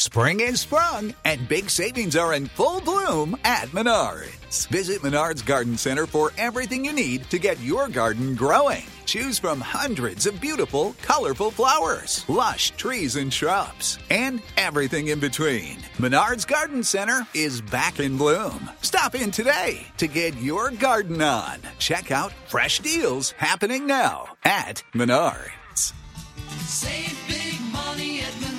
Spring is sprung, and big savings are in full bloom at Menards. Visit Menards Garden Center for everything you need to get your garden growing. Choose from hundreds of beautiful, colorful flowers, lush trees and shrubs, and everything in between. Menards Garden Center is back in bloom. Stop in today to get your garden on. Check out fresh deals happening now at Menards. Save big money at Menards.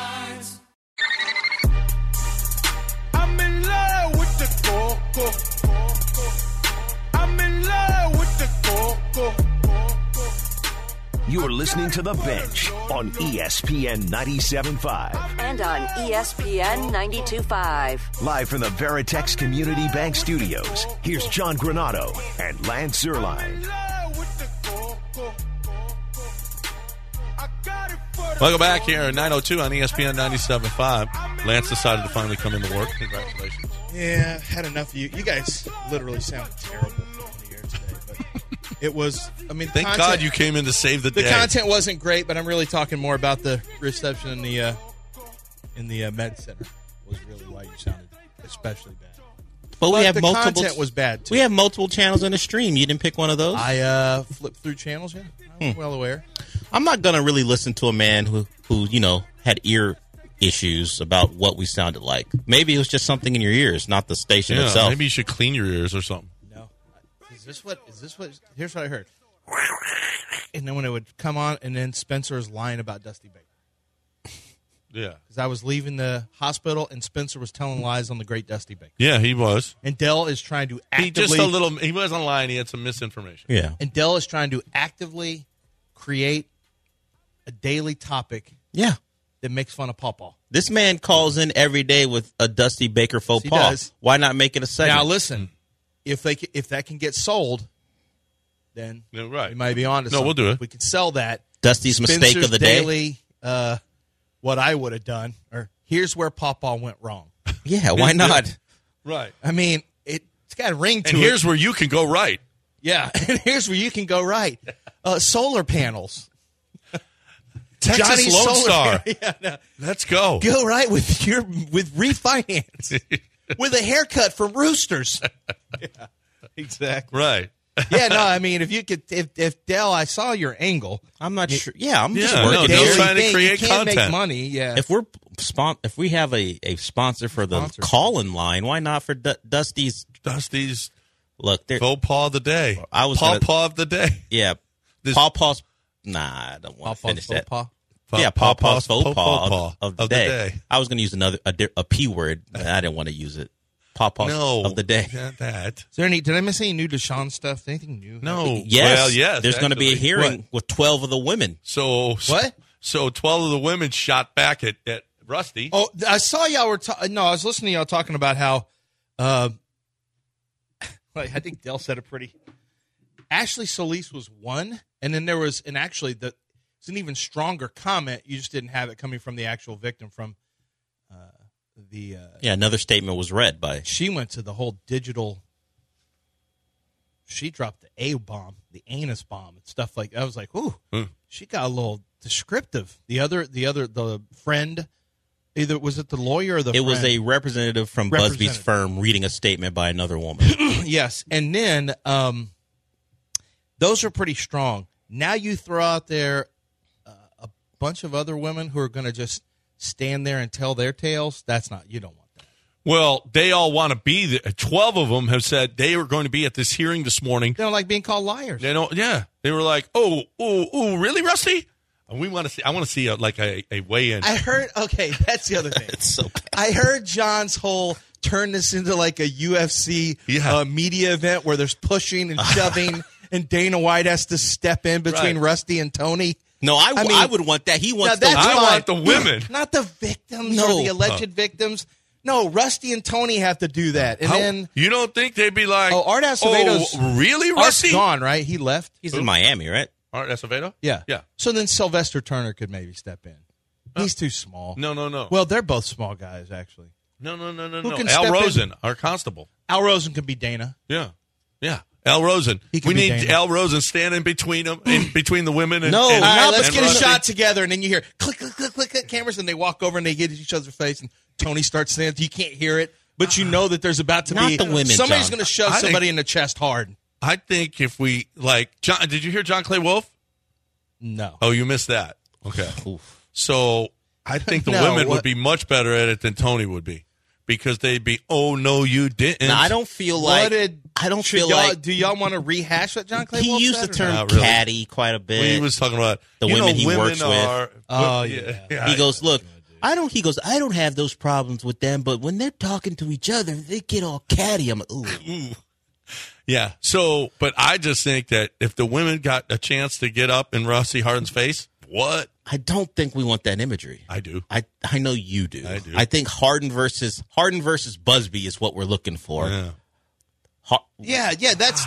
I'm in love with the coco. I'm in love with the coco. You're listening to The Bench on ESPN 97.5. And on ESPN 92.5. Live from the Veritex Community Bank Studios, here's John Granato and Lance Zierlein. Welcome back here at 9:02 on ESPN 97.5. Lance decided to finally come into work. Congratulations. Yeah, had enough of you. You guys literally sound terrible on the air today. But it was, I mean, Thank God you came in to save the day. The content wasn't great, but I'm really talking more about the reception in the Med Center was really why you sounded especially bad. But we have the multiple. Content was bad too. We have multiple channels in the stream. You didn't pick one of those. I flipped through channels. Yeah, I'm well aware. I'm not gonna really listen to a man who had ear issues about what we sounded like. Maybe it was just something in your ears, not the station itself. Maybe you should clean your ears or something. No, is this what? Here's what I heard. And then when it would come on, and then Spencer is lying about Dusty Baker. Yeah. Because I was leaving the hospital, and Spencer was telling lies on the great Dusty Baker. Yeah, he was. And Dell is trying to actively... He wasn't lying. He had some misinformation. Yeah. And Dell is trying to actively create a daily topic that makes fun of Pawpaw. This man calls in every day with a Dusty Baker faux He pas. does. Why not make it a segment? Now, listen, if that can get sold, then we might be on to something. We'll do it. If we can sell that. Dusty's mistake of the day. Daily, what I would have done, or here's where Pawpaw went wrong. Yeah, why not? Right. I mean, it's got a ring to it. And here's where you can go right. Yeah, and here's where you can go right. Solar panels. Texas Johnny Lone Solar Star. Yeah, no. Let's go. Go right with refinance. With a haircut from Roosters. Yeah, exactly. Right. Yeah, no, I mean, if Dell, I saw your angle. I'm not sure. Yeah, I'm just no, working. Dell's trying to you create can't content. make money. Yeah. If we have a sponsor for the call-in line, why not for Dusty's? Look, faux pas of the day. Pawpaw of the day. Yeah, Pawpaw's. Nah, I don't want to finish that. Yeah, Pawpaw's faux pas of the day. I was going to use a P word, but I didn't want to use it. Pawpaw's of the day. Not that. Is there did I miss any new Deshaun stuff? Anything new? No. Yes. Well, yes. There's going to be a hearing with 12 of the women. So what? So 12 of the women shot back at Rusty. Oh, I saw y'all were. I was listening to y'all talking about how. I think Dell said it pretty. Ashley Solis was one, and then there was, and actually, it's an even stronger comment. You just didn't have it coming from the actual victim. From another statement was read by. She went to the whole digital. She dropped the A-bomb, the anus bomb, and stuff like that. I was like, ooh, she got a little descriptive. The friend. Either was it the lawyer or the friend? It was a representative from Busby's firm reading a statement by another woman. Yes, and then those are pretty strong. Now you throw out there a bunch of other women who are going to just stand there and tell their tales. You don't want that. Well, they all want to be there. 12 of them have said they were going to be at this hearing this morning. They don't like being called liars. They don't. Yeah, they were like, oh, really, Rusty? We want to see. I want to see a weigh-in. I heard. Okay, that's the other thing. It's so bad. I heard John's whole turn this into like a UFC media event where there's pushing and shoving, and Dana White has to step in between Rusty and Tony. No, I would want that. He wants I want the women, not the victims or the alleged victims. No, Rusty and Tony have to do that. And then you don't think they'd be like, Art Acevedo's really, Rusty? Art's gone, right? He left. He's in Miami, right? Art Acevedo? Yeah. Yeah. So then Sylvester Turner could maybe step in. He's too small. No. Well, they're both small guys, actually. No. Who can Al step Rosen, in? our constable. Al Rosen could be Dana. Yeah. Al Rosen. We need Dana. Al Rosen standing between them, in between the women. And, all right, let's and get Rusty. a shot together, and then you hear click, click, click, click, click. cameras, and they walk over and they get each other's face, and Tony starts saying, you can't hear it, but you know that there's about to be the women, somebody's going to shove somebody in the chest hard. I think if we John, did you hear John Clay Wolf? No. Oh, you missed that. Okay. Oof. So I think the women would be much better at it than Tony would be, because they'd be, oh no, you didn't. Now, I don't feel like. Do y'all want to rehash what John Clay He Wolf used said, the term really? caddy quite a bit. Well, he was talking about the women he works with. Oh yeah. He goes, look. I don't have those problems with them, but when they're talking to each other, they get all catty. I'm like, ooh. Yeah. So, but I just think that if the women got a chance to get up in Rusty Harden's face, what? I don't think we want that imagery. I do. I know you do. I do. I think Harden versus Busby is what we're looking for. Yeah. Yeah. That's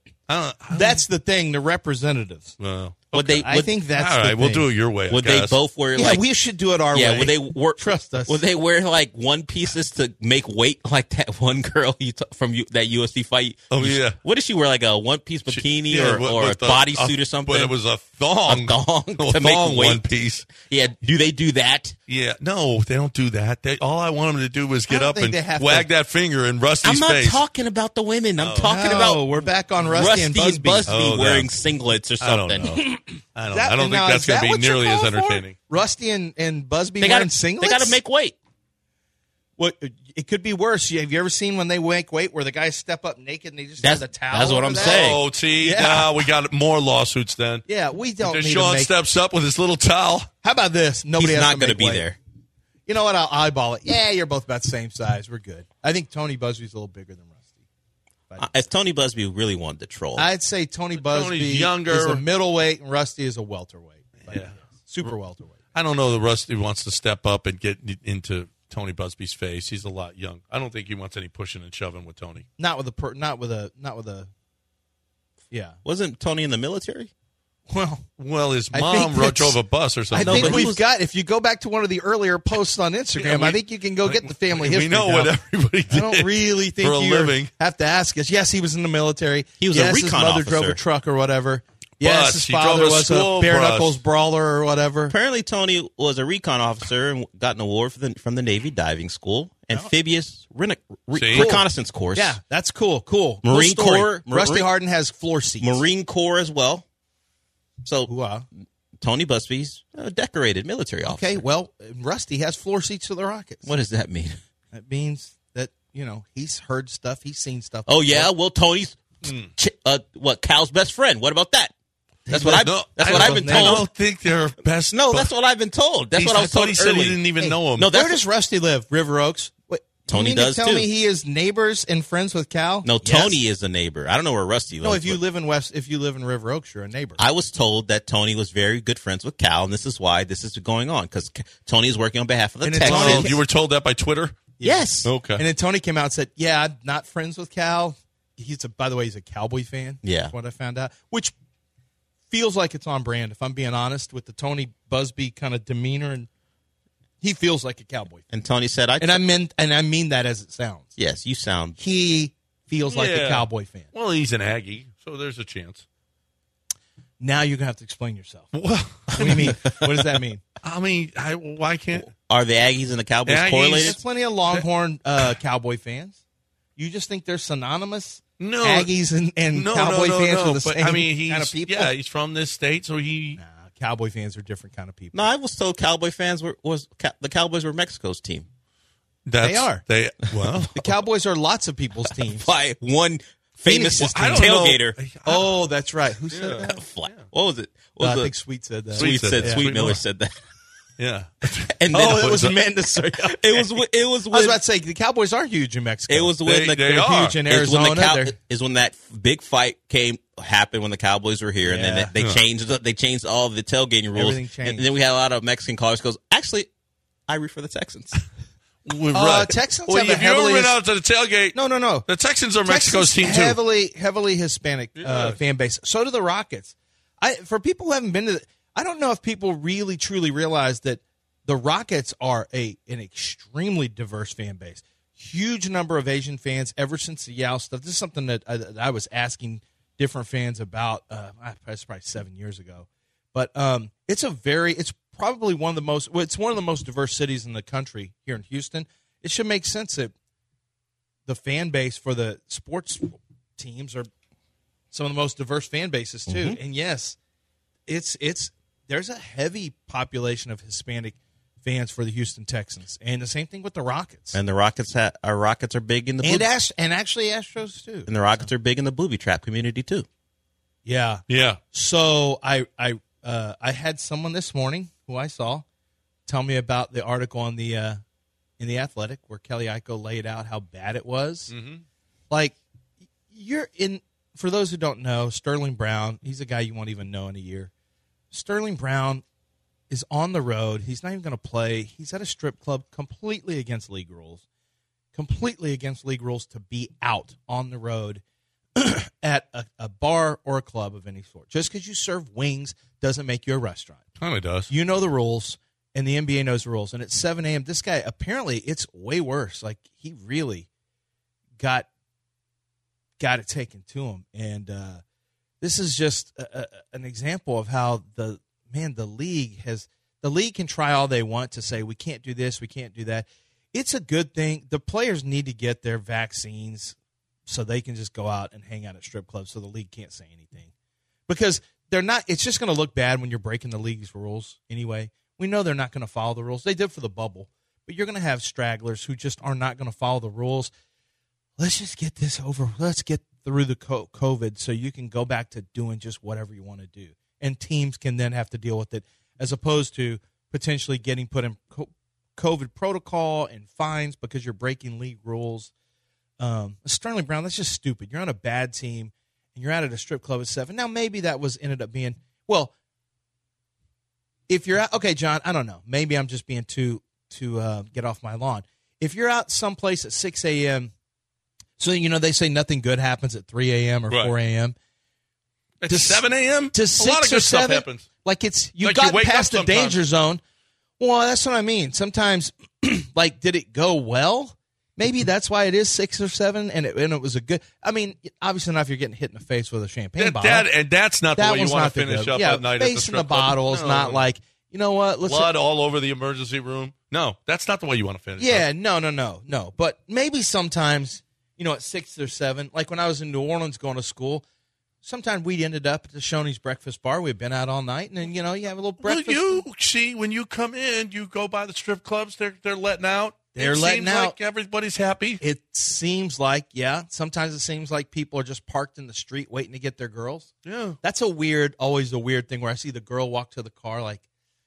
the thing. The representatives. Well, I think that's all right. the We'll thing. do it your way. Would they both wear we should do it our way. Yeah, would they trust us? Would they wear like one pieces to make weight like that one girl from that UFC fight? Oh yeah. What did she wear? Like a one piece bikini or a bodysuit or something? But it was a thong. A thong to thong make weight. One piece. Yeah. Do they do that? Yeah. No, they don't do that. All I want them to do was get up and wag that finger in Rusty's face. I'm not talking about the women. I'm talking about. We're back on Rusty and Busby wearing singlets or something. I don't think that's going to be nearly as entertaining. Rusty and Busby wearing singlets? They got to make weight. Well, it could be worse. Have you ever seen when they make weight where the guys step up naked and they just have the towel? That's what I'm saying. Oh, see, now we got more lawsuits then. Yeah, we don't. If Sean steps up with his little towel. How about this? Nobody He's has not going to be there. You know what? I'll eyeball it. Yeah, you're both about the same size. We're good. I think Tony Busby's a little bigger than Rusty. If Tony Busby really wanted to troll, I'd say Tony Busby younger. is a middleweight and Rusty is a welterweight. Yeah. Super welterweight. I don't know that Rusty wants to step up and get into Tony Busby's face. He's a lot young. I don't think he wants any pushing and shoving with Tony. Not with a. Yeah. Wasn't Tony in the military? Well, his mom drove a bus or something. I think if you go back to one of the earlier posts on Instagram, I think you can go get the family history. We know what everybody did. I don't really think you have to ask us. Yes, he was in the military. He was a recon his mother officer. Drove a truck or whatever. Yes, his father was a bare knuckles brawler or whatever. Apparently, Tony was a recon officer and got an award from the Navy Diving School, amphibious reconnaissance course. Yeah, that's cool. Marine Corps. Rusty Harden has floor seats. Marine Corps as well. So, Tony Busby's a decorated military officer. Okay, well, Rusty has floor seats to the Rockets. What does that mean? That means that, he's heard stuff, he's seen stuff. Oh, yeah? Well, Tony's Cal's best friend. What about that? That's what I've been told. I don't think they're best. No, that's what I've been told. That's what I was told. He said he didn't even know him. No, where does Rusty live? River Oaks? Tony does tell me he is neighbors and friends with Cal? No, Tony is a neighbor. I don't know where Rusty lives. No, if you live in River Oaks, you're a neighbor. I was told that Tony was very good friends with Cal, and this is why this is going on, because Tony is working on behalf of the Texans. You were told that by Twitter? Yes. Okay. And then Tony came out and said, "Yeah, I'm not friends with Cal. By the way, he's a Cowboy fan." Yeah. That's what I found out, which feels like it's on brand. If I'm being honest, with the Tony Busby kind of demeanor, and he feels like a Cowboy fan. And Tony said, I mean that as it sounds. Yes, you sound. He feels like a Cowboy fan. Well, he's an Aggie, so there's a chance. Now you're gonna have to explain yourself. What do you mean? What does that mean? I mean, why can't? Are the Aggies and the Cowboys correlated? There's plenty of Longhorn Cowboy fans. You just think they're synonymous? No, Aggies and Cowboy fans are the same kind of people. Yeah, he's from this state, so he. Cowboy fans are different kind of people. No, I was told Cowboy fans the Cowboys were Mexico's team. They are. The Cowboys are lots of people's teams. By one famous tailgater. Oh, that's right. Who said that? What was it? I think Sweet said that. Sweet Miller said that. Yeah. And then it was Amanda. Sorry. It was. I was about to say the Cowboys are huge in Mexico. It was when they're huge in Arizona. Is when that big fight happened when the Cowboys were here, and then they changed all the tailgating rules. Everything changed. And then we had a lot of Mexican callers goes, actually, I root for the Texans. Texans have if you ever went out to the tailgate, no. The Texans are Mexico's team too. Heavily Hispanic fan base. So do the Rockets. For people who haven't been to, I don't know if people really truly realize that the Rockets are an extremely diverse fan base. Huge number of Asian fans ever since the Yao stuff. This is something that I was asking different fans about. That's probably 7 years ago. But it's probably one of the most diverse cities in the country here in Houston. It should make sense that the fan base for the sports teams are some of the most diverse fan bases too. Mm-hmm. And yes, there's a heavy population of Hispanic fans for the Houston Texans, and the same thing with the Rockets. And the Rockets are big in the and actually Astros too. And the Rockets are big in the booby trap community too. Yeah. So I had someone this morning who I saw tell me about the article on the in the Athletic where Kelly Iko laid out how bad it was. Mm-hmm. Like for those who don't know, Sterling Brown, he's a guy you won't even know in a year. Sterling Brown is on the road. He's not even going to play. He's at a strip club completely against league rules. Completely against league rules to be out on the road at a bar or a club of any sort. Just because you serve wings doesn't make you a restaurant. It does. You know the rules, and the NBA knows the rules. And at 7 a.m., this guy, apparently it's way worse. Like, he really got it taken to him. And this is just an example of how the league can try all they want to say, we can't do this, we can't do that. It's a good thing. The players need to get their vaccines so they can just go out and hang out at strip clubs so the league can't say anything. Because it's just going to look bad when you're breaking the league's rules anyway. We know they're not going to follow the rules. They did for the bubble. But you're going to have stragglers who just are not going to follow the rules. Let's just get this over. Let's get through the COVID so you can go back to doing just whatever you want to do. And teams can then have to deal with it as opposed to potentially getting put in COVID protocol and fines because you're breaking league rules. Sterling Brown, that's just stupid. You're on a bad team, and you're out at a strip club at 7. Now, maybe that ended up being, well, if you're out, okay, John, I don't know. Maybe I'm just being too get off my lawn. If you're out someplace at 6 a.m., so, they say nothing good happens at 3 a.m. or 4 a.m., At 7 a.m.? To 6 a lot of good or 7, stuff happens. Like you've gotten past the danger zone. Well, that's what I mean. Sometimes, did it go well? Maybe that's why it is 6 or 7, and it was a good. I mean, obviously not if you're getting hit in the face with a champagne bottle. And that's not the way you want to finish up at night. Face in the bottle is not like, you know what? Blood all over the emergency room. No, that's not the way you want to finish. Yeah, no. But maybe sometimes, at 6 or 7, like when I was in New Orleans going to school. Sometimes we ended up at the Shoney's Breakfast Bar. We've been out all night, and then, you have a little breakfast. Well, you see, when you come in, you go by the strip clubs. They're letting out. It seems like everybody's happy. It seems like, yeah. Sometimes it seems like people are just parked in the street waiting to get their girls. Yeah. That's always a weird thing where I see the girl walk to the car. Like,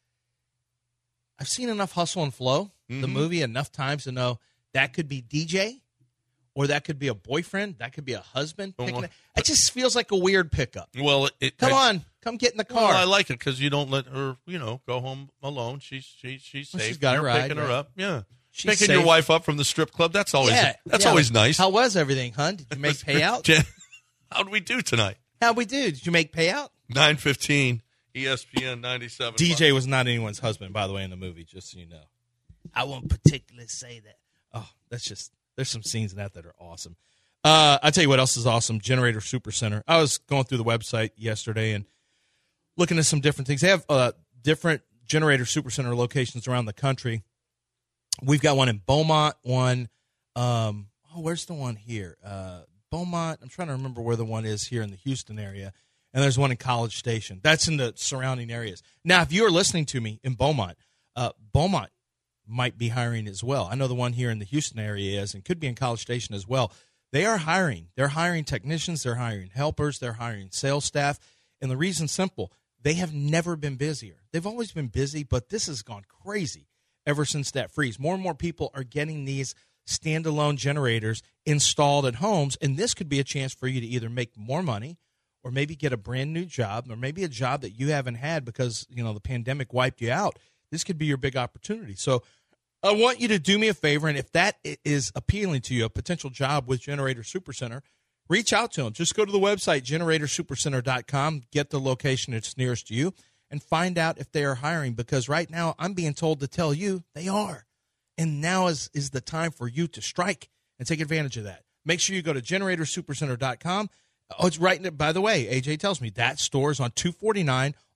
I've seen enough Hustle and Flow, the movie, enough times to know that could be DJ. Or that could be a boyfriend. That could be a husband. It just feels like a weird pickup. Well, come get in the car. Well, I like it because you don't let her, go home alone. She's safe. She's got You're a ride, picking her up. Yeah, she's picking safe. your wife up from the strip club. That's always always nice. How was everything, hun? Did you make payout? How'd we do tonight? How'd we do? Did you make payout? 9:15, ESPN 97. DJ was not anyone's husband, by the way, in the movie. Just so you know, I won't particularly say that. Oh, that's just. There's some scenes in that are awesome. I'll tell you what else is awesome. Generator Supercenter. I was going through the website yesterday and looking at some different things. They have different Generator Supercenter locations around the country. We've got one in Beaumont, one. Where's the one here? Beaumont. I'm trying to remember where the one is here in the Houston area. And there's one in College Station. That's in the surrounding areas. Now, if you are listening to me in Beaumont, Beaumont might be hiring as well. I know the one here in the Houston area is and could be in College Station as well. They are hiring. They're hiring technicians. They're hiring helpers. They're hiring sales staff. And the reason's simple. They have never been busier. They've always been busy, but this has gone crazy ever since that freeze. More and more people are getting these standalone generators installed at homes, and this could be a chance for you to either make more money or maybe get a brand new job or maybe a job that you haven't had because, the pandemic wiped you out. This could be your big opportunity. So I want you to do me a favor, and if that is appealing to you, a potential job with Generator Supercenter, reach out to them. Just go to the website, generatorsupercenter.com, get the location that's nearest to you, and find out if they are hiring, because right now I'm being told to tell you they are. And now is the time for you to strike and take advantage of that. Make sure you go to generatorsupercenter.com. Oh, it's right. By the way, AJ tells me that store is on 249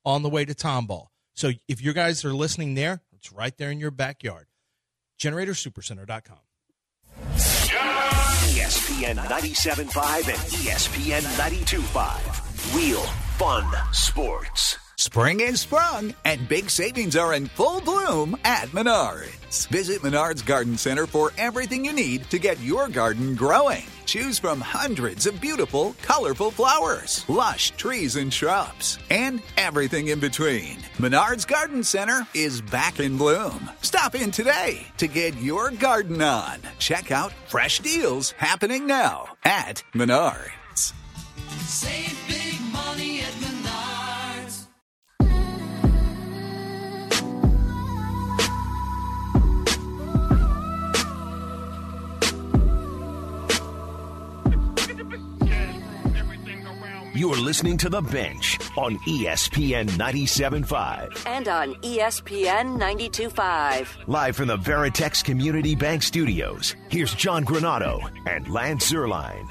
on the way to Tomball. So if you guys are listening there, it's right there in your backyard. GeneratorSupercenter.com. ESPN 97.5 and ESPN 92.5. Real fun sports. Spring is sprung, and big savings are in full bloom at Menards. Visit Menards Garden Center for everything you need to get your garden growing. Choose from hundreds of beautiful, colorful flowers, lush trees and shrubs, and everything in between. Menards Garden Center is back in bloom. Stop in today to get your garden on. Check out fresh deals happening now at Menards. Save big money at Menards. You're listening to The Bench on ESPN 97.5. And on ESPN 92.5. Live from the Veritex Community Bank Studios, here's John Granado and Lance Zierlein.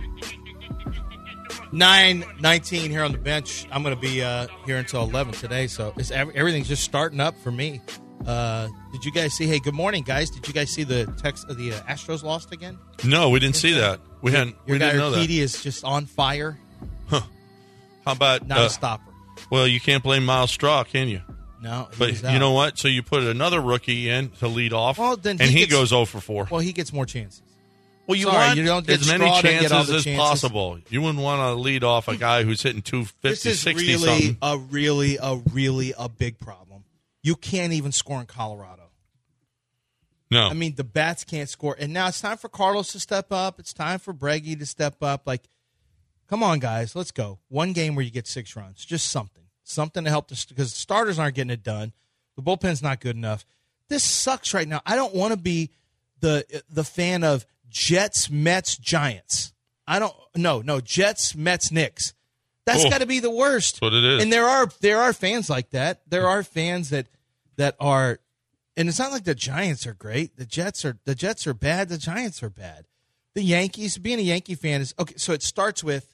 9:19 here on The Bench. I'm going to be here until 11 today, so everything's just starting up for me. Did you guys see? Hey, good morning, guys. Did you guys see the text of the Astros lost again? No, we didn't see that. We didn't know that. Urquidy is just on fire. Huh. How about not a stopper? Well, you can't blame Miles Straw, can you? No, but you know what? So you put another rookie in to lead off, then he goes 0 for 4. Well, he gets more chances. Well, you want as many chances as possible. You wouldn't want to lead off a guy who's hitting 250, 60 something. This is really a big problem. You can't even score in Colorado. No. I mean, the bats can't score. And now it's time for Carlos to step up. It's time for Breggy to step up. Like, come on, guys, let's go. One game where you get 6 runs, just something to help because the starters aren't getting it done. The bullpen's not good enough. This sucks right now. I don't want to be the fan of Jets, Mets, Giants. No, Jets, Mets, Knicks. That's got to be the worst. That's what it is. And there are fans like that. There are fans that are, and it's not like the Giants are great. The Jets are bad. The Giants are bad. The Yankees, being a Yankee fan is okay. So it starts with.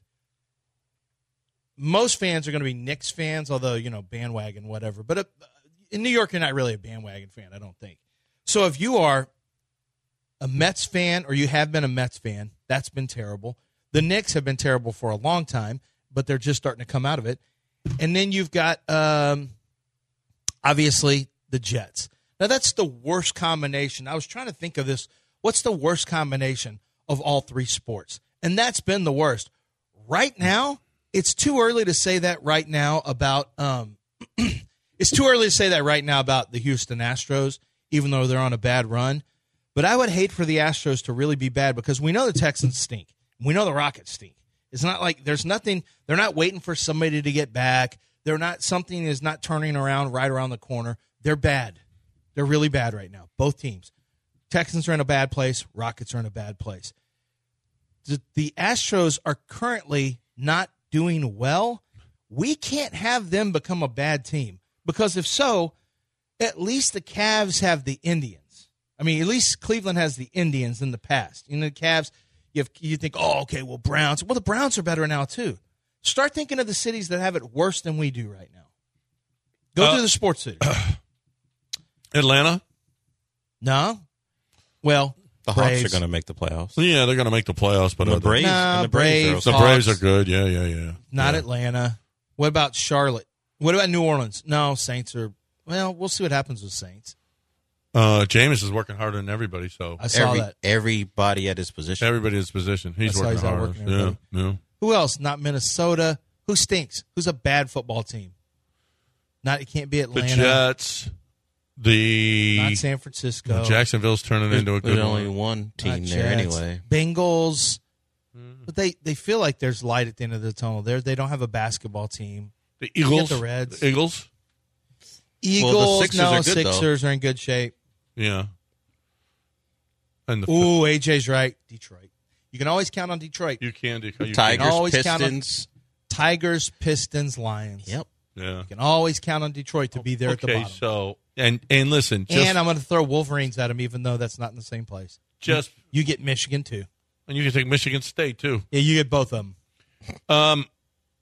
Most fans are going to be Knicks fans, although, bandwagon, whatever. But in New York, you're not really a bandwagon fan, I don't think. So if you are a Mets fan or you have been a Mets fan, that's been terrible. The Knicks have been terrible for a long time, but they're just starting to come out of it. And then you've got, obviously, the Jets. Now, that's the worst combination. I was trying to think of this. What's the worst combination of all 3 sports? And that's been the worst. Right now, it's too early to say that right now about it's too early to say that right now about the Houston Astros, even though they're on a bad run. But I would hate for the Astros to really be bad because we know the Texans stink. We know the Rockets stink. It's not like there's nothing. They're not waiting for somebody to get back. Something is not turning around right around the corner. They're bad. They're really bad right now. Both teams. Texans are in a bad place. Rockets are in a bad place. The Astros are currently not doing well. We can't have them become a bad team because if so, at least the Cavs have the Indians. I mean, at least Cleveland has the Indians in the past. The Cavs, you think, Browns. Well, the Browns are better now too. Start thinking of the cities that have it worse than we do right now. Go through the sports city. Atlanta? No. Well, the Hawks are going to make the playoffs. Yeah, they're going to make the playoffs, but the Braves, the Braves are good. Yeah. Not Atlanta. What about Charlotte? What about New Orleans? No, Saints are. Well, we'll see what happens with Saints. Jameis is working harder than everybody, so I saw that. Everybody at his position. Everybody at his position. He's working harder. Yeah. Who else? Not Minnesota. Who stinks? Who's a bad football team? It can't be Atlanta. The Jets. Not San Francisco. Jacksonville's turning into a good one. There's only one team there anyway. Bengals. But they feel like there's light at the end of the tunnel. They don't have a basketball team. The Eagles. The Reds. The Eagles. Well, the Sixers are in good shape. Yeah. And AJ's right. Detroit. You can always count on Detroit. You can. Tigers, Pistons. Tigers, Pistons, Lions. Yep. Yeah. You can always count on Detroit to be there at the bottom. Okay, so and listen, and I'm going to throw Wolverines at them, even though that's not in the same place. You get Michigan too, and you can take Michigan State too. Yeah, you get both of them.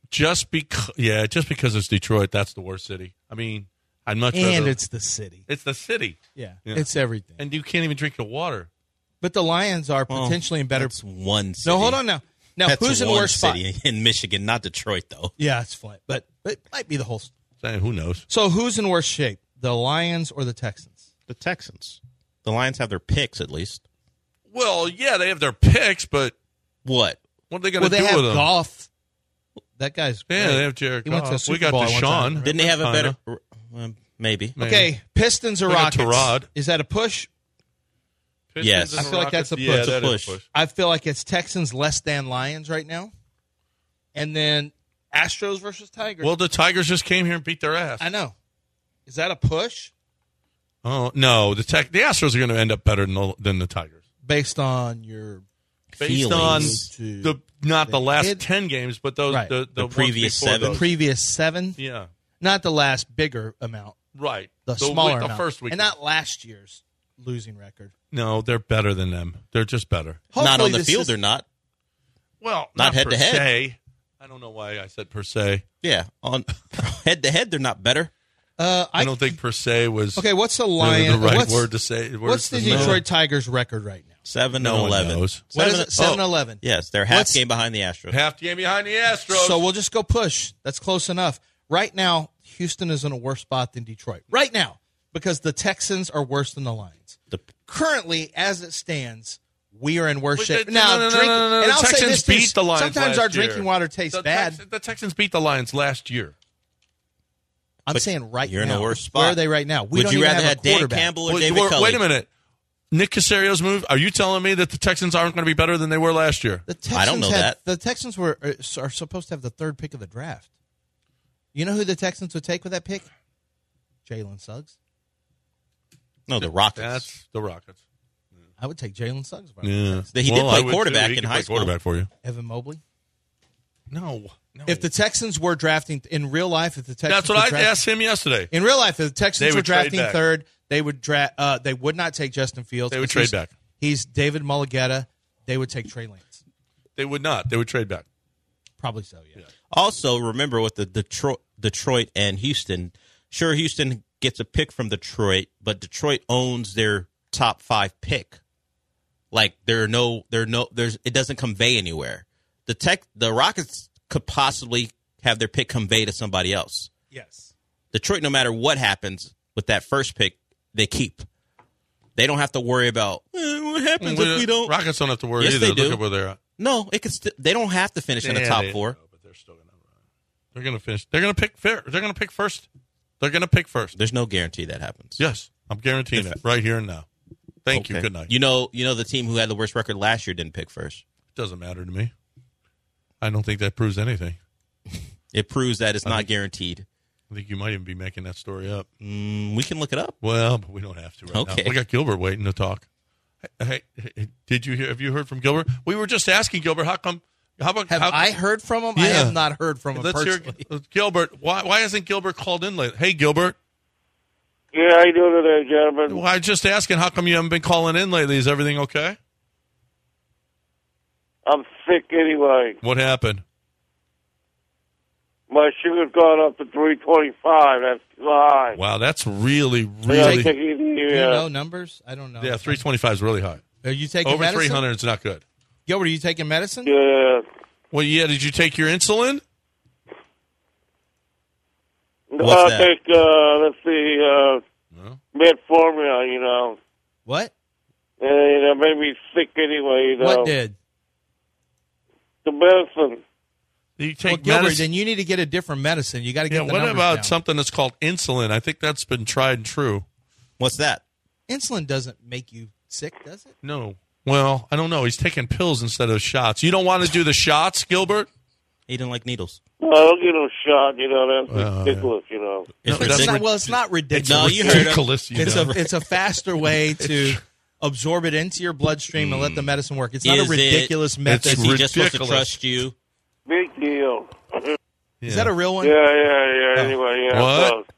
Just because it's Detroit, that's the worst city. I mean, I'd much rather. And it's the city. It's the city. Yeah, it's everything. And you can't even drink the water. But the Lions are potentially in better. That's one city. No, hold on now. Now, That's who's in one worse spot? city in Michigan, not Detroit, though. Yeah, it's flat, but it might be the whole. Who knows? So, who's in worse shape, the Lions or the Texans? The Texans. The Lions have their picks, at least. Well, yeah, they have their picks, but what? What are they going to do with them? They have Goff. That guy's great. Yeah, they have Jared Goff. Goff. We got Deshaun. Didn't they have a better? Maybe. Okay, Pistons or They got Rockets? Tyrod. Is that a push? Yes. and I feel like that's a push. Yeah, It's a that is push. I feel like it's Texans less than Lions right now, and then Astros versus Tigers. Well, the Tigers just came here and beat their ass. I know. Is that a push Oh no, the Astros are going to end up better than the Tigers based on your based on to not the last hit? 10 games, but those Right. the The previous ones before 7. those. previous 7? Yeah, Not the last bigger amount, right. the smaller the amount, first week, and not last year's losing record. No, they're better than them. They're just better. Not Hopefully on the this field, is- they're not. Well, Not per head-to-head. se. I don't know why I said per se. Yeah. On head-to-head, they're not better. I don't think per se was Okay, what's the the Lions? right word to say. What's the Detroit Tigers record right now? 7 No and one 11. knows. What is it? 7-11. Yes, they're half What's- game behind the Astros. half game behind the Astros? So we'll just go push. That's close enough. Right now, Houston is in a worse spot than Detroit. Right now, because the Texans are worse than the Lions. Currently, as it stands, we are in worse But shape. the- Now, no, drink, no. and The I'll say Texans this, too. beat the Lions Sometimes last our drinking year. water tastes bad. The Texans beat the Lions last year. I'm But saying right you're now. in a worse spot. Where are they right now? We Would don't you even rather have have a Dan quarterback. Campbell or Wait, David Culley? wait a minute. Nick Caserio's move? Are you telling me that the Texans aren't going to be better than they were last year? The Texans I don't know that. The Texans are supposed to have the 3rd pick of the draft. You know who the Texans would take with that pick? Jalen Suggs. No, the Rockets. That's the Rockets. I would take Jalen Suggs. Yeah. He did I play would quarterback too. He in could high play school. quarterback for you. Evan Mobley. No. If the Texans were drafting in real life, if the Texans That's what were I drafting- asked him yesterday. In real life, if the They Texans were would trade drafting back. 3rd, they would draft. They would not take Justin Fields. They would 'cause trade back. He's David Mulligetta. They would take Trey Lance. They would not. They would trade back. Probably so. Yeah. Also, remember with the Detroit and Houston, sure, Houston gets a pick from Detroit, but Detroit owns their top 5 pick. Like it doesn't convey anywhere. The Rockets could possibly have their pick convey to somebody else. Yes. Detroit, no matter what happens with that first pick, they keep. They don't have to worry about what happens if we don't. Rockets don't have to worry Yes, either. they do. Look at where they're at. No, it could. They don't have to finish in the top 4. No, but they're still going to. They're going to finish. They're going to pick fair. They're going to pick first. They're going to pick first. There's no guarantee that happens. Yes, I'm guaranteeing that right here and now. Thank you. Okay. Good night. You know the team who had the worst record last year didn't pick first. It doesn't matter to me. I don't think that proves anything. It proves that it's not guaranteed. I think you might even be making that story up. We can look it up. Well, but we don't have to right Okay. now. We got Gilbert waiting to talk. Hey, did you hear? Have you heard from Gilbert? We were just asking Gilbert. How come? I heard from him? I Yeah. have not heard from him Let's personally. hear Gilbert. Why hasn't Gilbert called in lately? Hey, Gilbert. Yeah, how you doing today, gentlemen? Well, I'm just asking. How come you haven't been calling in lately? Is everything okay? I'm sick anyway. What happened? My sugar's gone up to 325. That's too high. Wow, that's really. Do you know numbers? I don't know. Yeah, 325 is really high. Are you taking Over medicine? 300 is not good. Gilbert, are you taking medicine? Yeah. Well, yeah. Did you take your insulin? What's that? Take, let's see, Metformin, you know. What? It made me sick anyway, you know. What did? The medicine. You Well, take Gilbert, medicine. then you need to get a different medicine. You got to get Yeah, the what numbers about down. something that's called insulin? I think that's been tried and true. What's that? Insulin doesn't make you sick, does it? No. Well, I don't know. He's taking pills instead of shots. You don't want to do the shots, Gilbert? He didn't like needles. No, I don't get no shot, you know. That's ridiculous, you know. It's No, It's ridiculous. not, it's not ridiculous. No, you heard him. Ridiculous, you It's know. it's a faster way to absorb it into your bloodstream and let the medicine work. It's not Is a ridiculous it- method. Is he just supposed to ridiculous. trust you? Big deal. Is that a real one? Yeah. Anyway, yeah. What? So,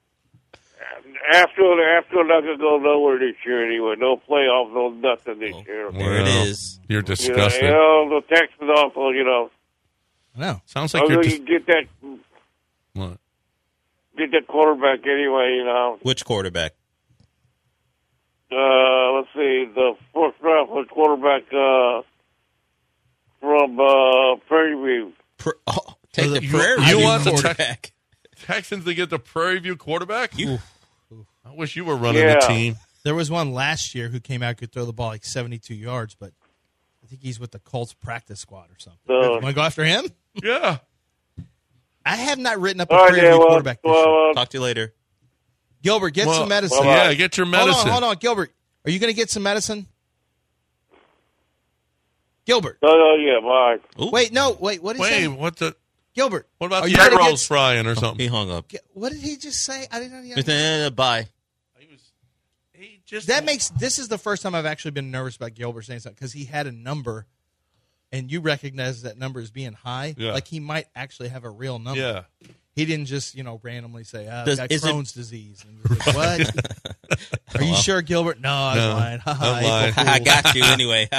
after not gonna go nowhere this year anyway. No playoffs, no nothing this year. There it Well, is. You're You know, disgusting. the Texans also, you know. No. Sounds like you're just... you get that. What? Get that quarterback anyway, Which quarterback? Let's see. The fourth draft was quarterback from Prairie View. Take the Prairie View quarterback. Texans to get the Prairie View quarterback? I wish you were running the team. There was one last year who came out, could throw the ball like 72 yards, but I think he's with the Colts practice squad or something. Want to go after him? Yeah. I have not written up a Prairie View quarterback this year. Talk to you later. Gilbert, get some medicine. Yeah, get your medicine. Hold on, Gilbert. Are you going to get some medicine? Gilbert. Yeah, bye. Ooh. Wait, what did he say? What the... Gilbert. What about the egg rolls frying or something? He hung up. What did he just say? I didn't know. Bye. This is the first time I've actually been nervous about Gilbert saying something because he had a number, and you recognize that number as being high. Yeah. Like he might actually have a real number. Yeah. He didn't just randomly say, "I've got Crohn's disease." And you're like, what? Are you sure, Gilbert? No, I was lying. I'm lying. I got you anyway.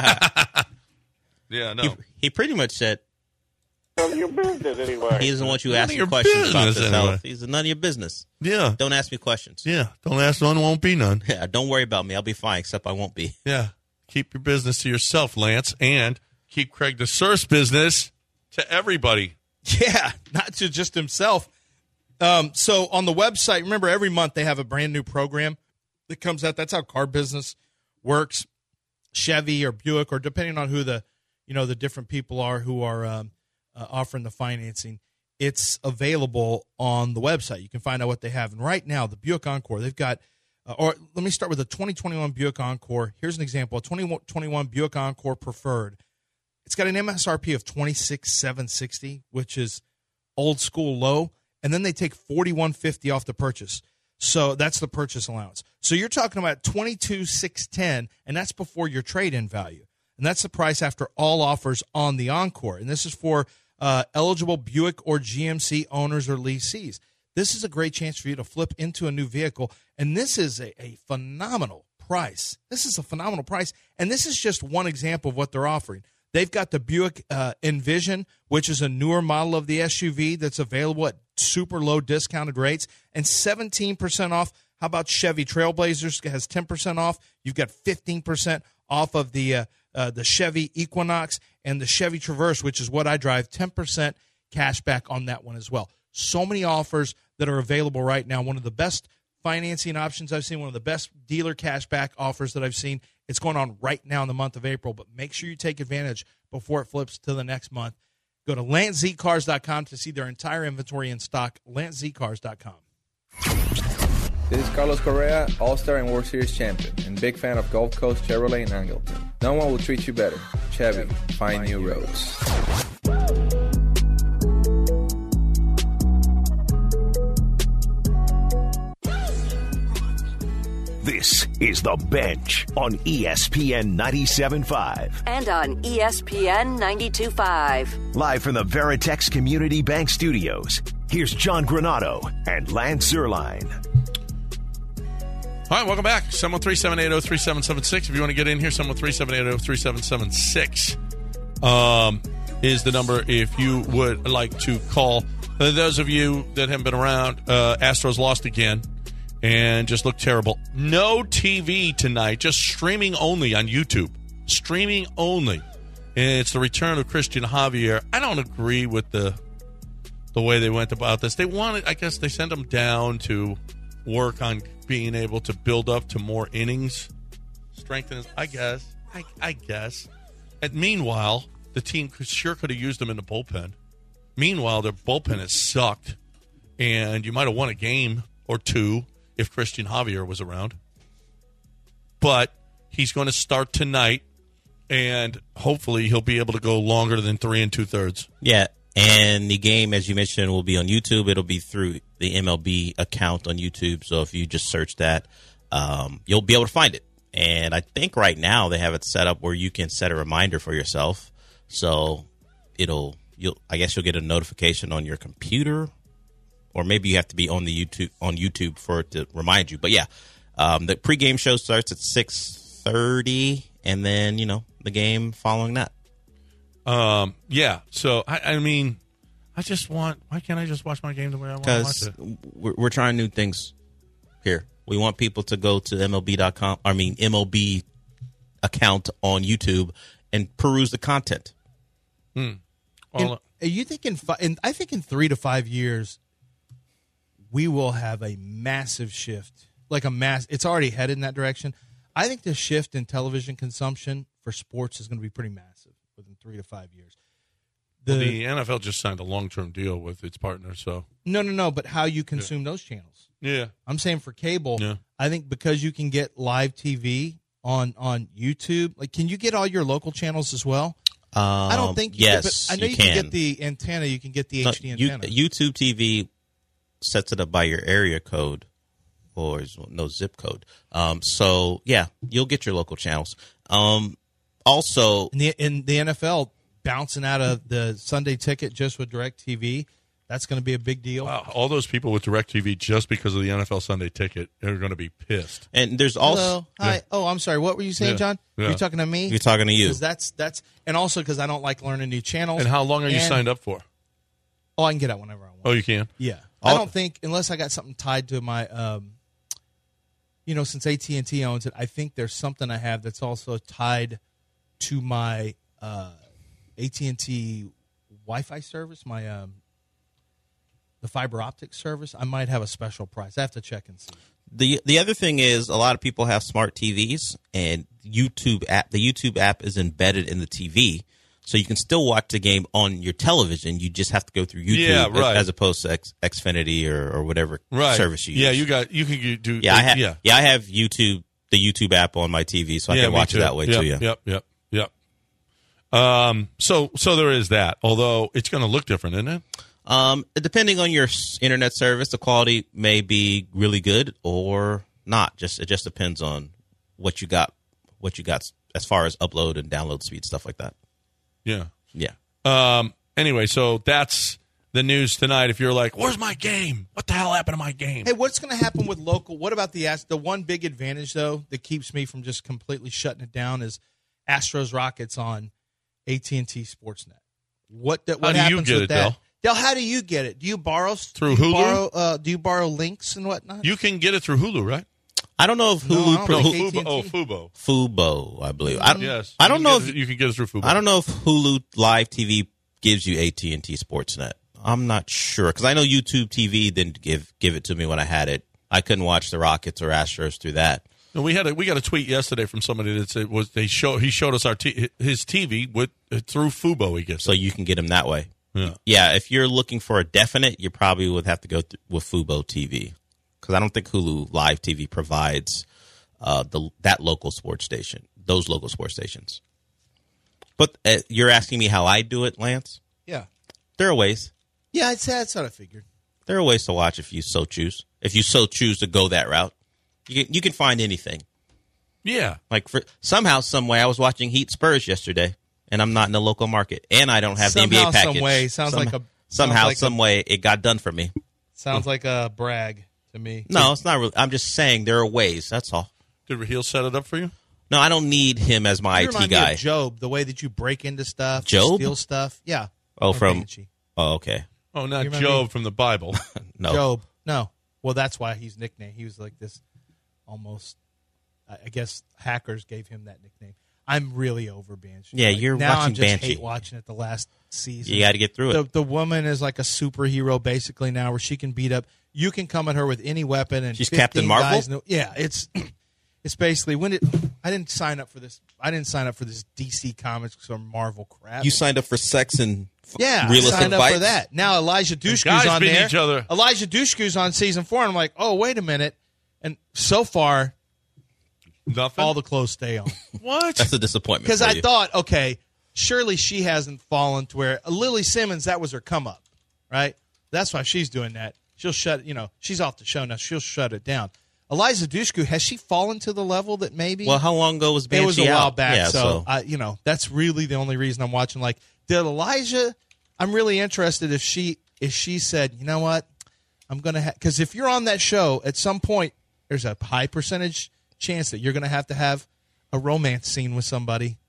Yeah, no. He pretty much said. None of your business anyway. He doesn't want you asking questions about yourself. He's none of your business. Yeah. Don't ask me questions. Yeah. Don't ask none, won't be none. Yeah. Don't worry about me. I'll be fine, except I won't be. Yeah. Keep your business to yourself, Lance, and keep Craig DeSur's business to everybody. Yeah, not to just himself. So on the website, remember every month they have a brand new program that comes out. That's how car business works. Chevy or Buick, or depending on who the different people are who are offering the financing, it's available on the website. You can find out what they have. And right now, the Buick Encore, they've got, or let me start with the 2021 Buick Encore. Here's an example, a 2021 Buick Encore Preferred. It's got an MSRP of $26,760, which is old school low, and then they take $4,150 off the purchase. So that's the purchase allowance. So you're talking about $22,610, and that's before your trade-in value. And that's the price after all offers on the Encore. And this is for eligible Buick or GMC owners or lessees. This is a great chance for you to flip into a new vehicle, and this is a phenomenal price. This is a phenomenal price, and this is just one example of what they're offering. They've got the Buick Envision, which is a newer model of the SUV that's available at super low discounted rates, and 17% off. How about Chevy Trailblazers? It has 10% off. You've got 15% off of the Chevy Equinox and the Chevy Traverse, which is what I drive, 10% cash back on that one as well. So many offers that are available right now. One of the best financing options I've seen, one of the best dealer cash back offers that I've seen. It's going on right now in the month of April, but make sure you take advantage before it flips to the next month. Go to LanceZCars.com to see their entire inventory in stock, LanceZCars.com. This is Carlos Correa, All-Star and World Series champion, and big fan of Gulf Coast Chevrolet in Angleton. No one will treat you better. Chevy, find new roads. This is The Bench on ESPN 97.5. And on ESPN 92.5. Live from the Veritex Community Bank Studios, here's John Granado and Lance Zierlein. All right, welcome back. 713-780-3776. If you want to get in here, 713-780-3776 is the number if you would like to call. Those of you that haven't been around, Astros lost again and just looked terrible. No TV tonight, just streaming only on YouTube. Streaming only. And it's the return of Christian Javier. I don't agree with the way they went about this. They wanted, I guess they sent him down to work on being able to build up to more innings, strengthen, I guess. And meanwhile, the team sure could have used him in the bullpen. Meanwhile, their bullpen has sucked, and you might have won a game or two if Christian Javier was around. But he's going to start tonight, and hopefully he'll be able to go longer than 3 2/3. Yeah, and the game, as you mentioned, will be on YouTube. It'll be through the MLB account on YouTube. So if you just search that, you'll be able to find it. And I think right now they have it set up where you can set a reminder for yourself. So I guess you'll get a notification on your computer, or maybe you have to be on YouTube for it to remind you. But yeah, the pregame show starts at 6:30, and then the game following that. Yeah. So I mean, Why can't I just watch my game the way I want to watch it? Because we're trying new things here. We want people to go to MLB.com. I mean, MLB account on YouTube and peruse the content. Are you thinking? I think in 3 to 5 years, we will have a massive shift. It's already headed in that direction. I think the shift in television consumption for sports is going to be pretty massive within 3 to 5 years. The NFL just signed a long-term deal with its partner, so no. But how you consume those channels? Yeah, I'm saying for cable. Yeah. I think because you can get live TV on YouTube. Like, can you get all your local channels as well? I don't think. Yes, I know you can get the antenna. You can get the HD antenna. YouTube TV sets it up by your area code, or no zip code. So yeah, you'll get your local channels. Also, in the NFL. Bouncing out of the Sunday ticket just with DirecTV, that's going to be a big deal. Wow, all those people with DirecTV just because of the NFL Sunday ticket are going to be pissed. And there's also Hi. Yeah. Oh, I'm sorry. What were you saying, John? Yeah. You're talking to me? You're talking to you. That's and also because I don't like learning new channels. And how long are you signed up for? Oh, I can get out whenever I want. Oh, you can? Yeah. I don't think unless I got something tied to my since AT&T owns it, I think there's something I have that's also tied to my AT&T Wi-Fi service, my the fiber optic service. I might have a special price. I have to check and see. The other thing is a lot of people have smart TVs, and the YouTube app is embedded in the TV, so you can still watch the game on your television. You just have to go through YouTube as opposed to Xfinity or whatever service you use. Yeah, you can do. Yeah, I have YouTube, the YouTube app on my TV, so I can watch it that way too. Yeah. Yep. So there is that. Although it's going to look different, isn't it? Depending on your internet service, the quality may be really good or not. It just depends on what you got as far as upload and download speed, stuff like that. Yeah. Anyway, so that's the news tonight. If you're like, where's my game? What the hell happened to my game? Hey, what's going to happen with local? What about the one big advantage, though, that keeps me from just completely shutting it down is Astros Rockets on AT&T Sportsnet. What how do you get it, Del? Del, how do you get it? Do you borrow through Hulu? Do you borrow links and whatnot? You can get it through Hulu, right? I don't know if Hulu. Fubo. Fubo, I believe. Yes. I don't know if you can get it through Fubo. I don't know if Hulu Live TV gives you AT&T Sportsnet. I'm not sure because I know YouTube TV didn't give it to me when I had it. I couldn't watch the Rockets or Astros through that. No, we got a tweet yesterday from somebody that said he showed us his TV through Fubo. He gets so you can get him that way. Yeah. If you're looking for a definite, you probably would have to go with Fubo TV because I don't think Hulu Live TV provides that local sports station. Those local sports stations. But you're asking me how I do it, Lance? Yeah, there are ways. Yeah, that's what I figured. There are ways to watch if you so choose. If you so choose to go that route. You can find anything. Yeah. Like somehow, some way, I was watching Heat Spurs yesterday, and I'm not in the local market, and I don't have the NBA package. Some way, some way, it got done for me. Sounds like a brag to me. No, it's not really. I'm just saying there are ways. That's all. Did Raheel set it up for you? No, I don't need him as my IT guy. Me of Job, the way that you break into stuff, Job? steal stuff. Yeah. Oh, okay. Oh, not Job from the Bible. No. Job. No. Well, that's why he's nicknamed. He was like this. Almost, I guess hackers gave him that nickname. I'm really over Banshee. Yeah, you're now watching I'm just Banshee. hate watching it the last season. You got to get through it. The woman is like a superhero basically now, where she can beat up. You can come at her with any weapon, and she's Captain Marvel. It's basically I didn't sign up for this. I didn't sign up for this DC Comics or Marvel crap. You signed up for sex and realistic I signed up for that. Now Elijah Dushku's on there. Each other. Elijah Dushku's on season 4, and I'm like, oh wait a minute. And so far, nothing. All the clothes stay on. What? That's a disappointment. Because I thought, okay, surely she hasn't fallen to where Lily Simmons, that was her come up, right? That's why she's doing that. She'll shut, she's off the show now. She'll shut it down. Eliza Dushku, has she fallen to the level that maybe? Well, how long ago was Banshee? It was a while back. Yeah, so that's really the only reason I'm watching. Like, did Elijah? I'm really interested if she said, you know what, I'm gonna because if you're on that show at some point. There's a high percentage chance that you're going to have a romance scene with somebody.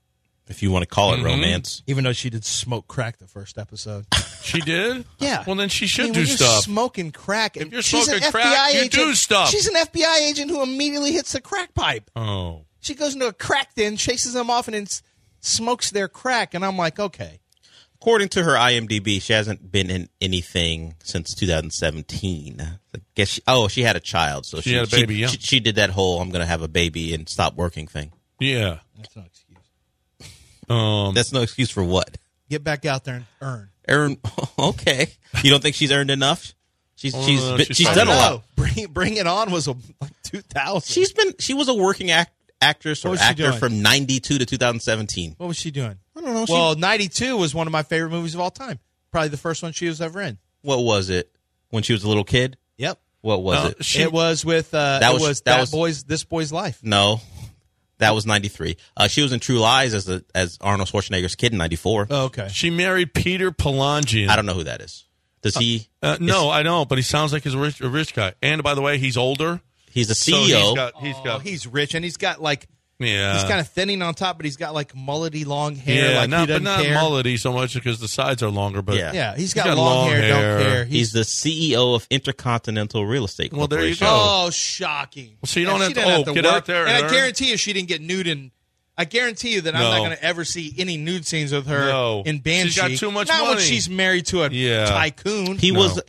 If you want to call it romance. Even though she did smoke crack the first episode. She did? Yeah. Well, then she should do when stuff. You're smoking crack. If you're smoking crack, you do stuff. She's an FBI agent who immediately hits the crack pipe. Oh. She goes into a crack den, chases them off, and then smokes their crack. And I'm like, okay. According to her IMDb, she hasn't been in anything since 2017. I guess she had a child. So she had a baby, she did that whole I'm going to have a baby and stop working thing. Yeah. That's no excuse. That's no excuse for what? Get back out there and earn. Okay. You don't think she's earned enough? She's done a lot. Bring It On was like 2000. She was a working actress or actor from 92 to 2017. What was she doing? I don't know. Well, 92 was one of my favorite movies of all time. Probably the first one she was ever in. What was it? When she was a little kid? Yep. What was it? It was with This Boy's Life. No. That was 93. She was in True Lies as Arnold Schwarzenegger's kid in 94. Oh, okay. She married Peter Palangian. I don't know who that is. Does he? No, I don't, but he sounds like he's a rich guy. And by the way, he's older. He's a CEO. So he's rich, and he's got like... Yeah. He's kind of thinning on top, but he's got like mullety long hair. Yeah, but not mullety so much because the sides are longer. But yeah, he's got long hair. Don't care. He's the CEO of Intercontinental Real Estate Corporation. Well, there you go. Oh, shocking! Well, so you don't have to get out there. And I guarantee you, she didn't get nude in. I guarantee you that I'm not going to ever see any nude scenes with her in Banshee. She's got too much not money. when she's married to a tycoon. He was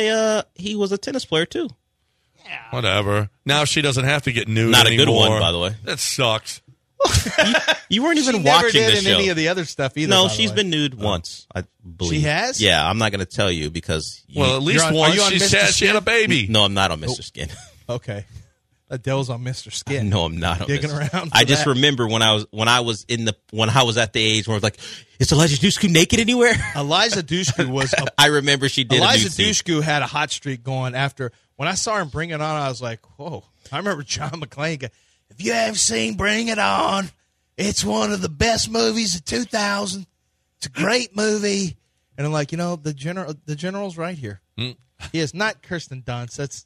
a tennis player too. Yeah. Whatever. Now she doesn't have to get nude Not anymore. a good one, by the way. That sucks. You weren't even she watching never the did show. in any of the other stuff either. No, she's been nude once, I believe. She has? Yeah, I'm not going to tell you because... at least once she said she had a baby. No, I'm not on Mr. Skin. Okay. Adele's on Mr. Skin. No, I'm not on digging Mr. around. I just remember when I was at the age where I was like, is Eliza Dushku naked anywhere? Eliza Dushku was... I remember she did Eliza Dushku had a hot streak going after... When I saw her in Bring It On, I was like, whoa. I remember John McClane go, if you haven't seen Bring It On... It's one of the best movies of 2000. It's a great movie. And I'm like, the general's right here. He is not Kirsten Dunst.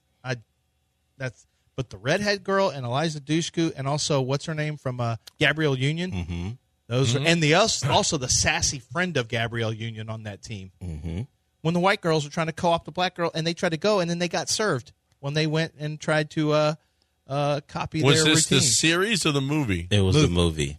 But the redhead girl and Eliza Dushku and also what's her name from Gabrielle Union. Mm-hmm. Those are, and also the sassy friend of Gabrielle Union on that team. Mm-hmm. When the white girls were trying to co-opt the black girl and they tried to go and then they got served when they went and tried to copy their routine. Was this the series or the movie? It was the movie.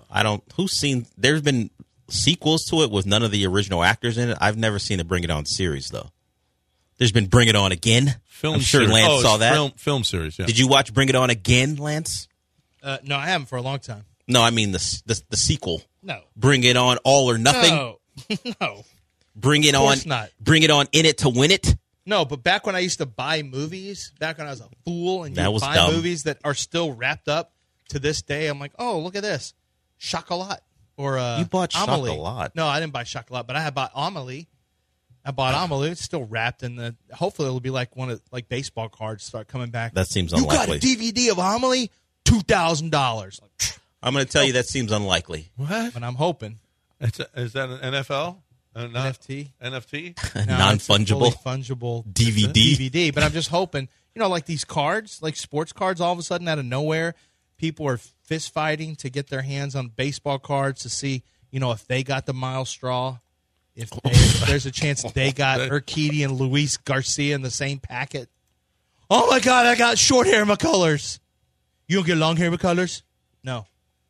There's been sequels to it with none of the original actors in it. I've never seen a Bring It On series, though. There's been Bring It On Again. I'm sure Lance saw that. Film series, yeah. Did you watch Bring It On Again, Lance? No, I haven't for a long time. No, I mean the sequel. No. Bring It On All or Nothing? No. Bring It On. Not. Bring It On In It to Win It? No, but back when I used to buy movies, back when I was a fool and you buy dumb. movies that are still wrapped up to this day, I'm like, oh, look at this. Chocolat or you bought Amelie. Chocolat? No, I didn't buy Chocolat, but I had bought Amelie. It's still wrapped in the. Hopefully, it'll be like one of baseball cards start coming back. That seems unlikely. You got a DVD of Amelie, $2,000. I'm going to tell you that seems unlikely. What? But I'm hoping. Is that an NFL? NFT? No, non-fungible? Fungible DVD. But I'm just hoping, like these cards, like sports cards, all of a sudden out of nowhere, people are fist fighting to get their hands on baseball cards to see, if they got the Miles Straw, if there's a chance they got Urquidy and Luis Garcia in the same packet. Oh, my God, I got short hair McCullers. You don't get long hair McCullers? No.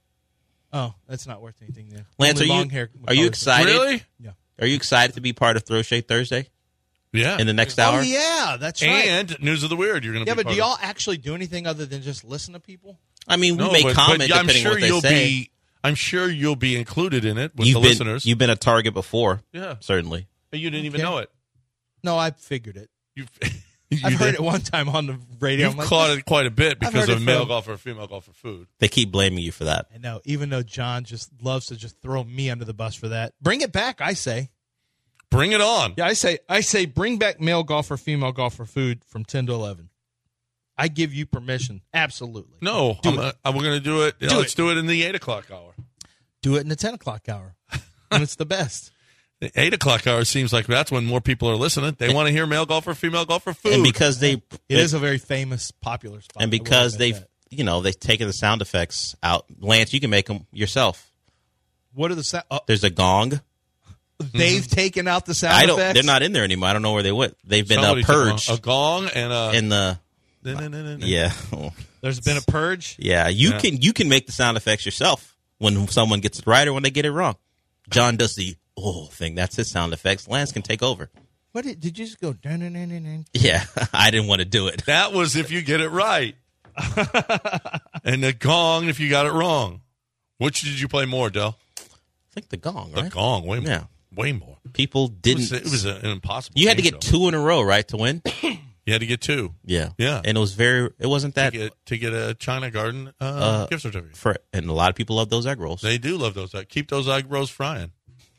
Oh, that's not worth anything then. Lance, are you excited? Really? Yeah. Are you excited to be part of Throw Shade Thursday? Yeah. In the next hour? Oh, yeah, that's right. And News of the Weird. You're going to Yeah, but do y'all actually do anything other than just listen to people? I mean, we may comment depending on what they say. I'm sure you'll be included in it with the listeners. You've been a target before. Yeah. Certainly. But you didn't even know it. No, I figured it. I've heard it one time on the radio. You've caught it quite a bit because of male golfer, female golfer food. They keep blaming you for that. I know, even though John just loves to just throw me under the bus for that. Bring it back, I say. Bring it on. Yeah, I say bring back male golfer, female golfer food from 10 to 11. I give you permission. Absolutely. No, we're going to do it. Let's do it in the 8 o'clock hour. Do it in the 10 o'clock hour. And it's the best. The 8 o'clock hour seems like that's when more people are listening. They want to hear male golfer, female golfer food. And because it is a very famous, popular spot. And because they've taken the sound effects out. Lance, you can make them yourself. What are the sound? There's a gong. They've taken out the sound effects? They're not in there anymore. I don't know where they went. They've been purged. A gong and in the yeah. There's been a purge. Yeah, you can make the sound effects yourself when someone gets it right or when they get it wrong. John does the thing. That's his sound effects. Lance can take over. What did you just go? Yeah, I didn't want to do it. That was if you get it right. And the gong if you got it wrong. Which did you play more, Del? I think the gong, right? The gong, way more. Yeah. Way more. People didn't. It was an impossible. You had to get 2 in a row, right, to win? You had to get 2. Yeah. Yeah. And it wasn't that. To get a China Garden gift certificate. And a lot of people love those egg rolls. They do love those. Keep those egg rolls frying.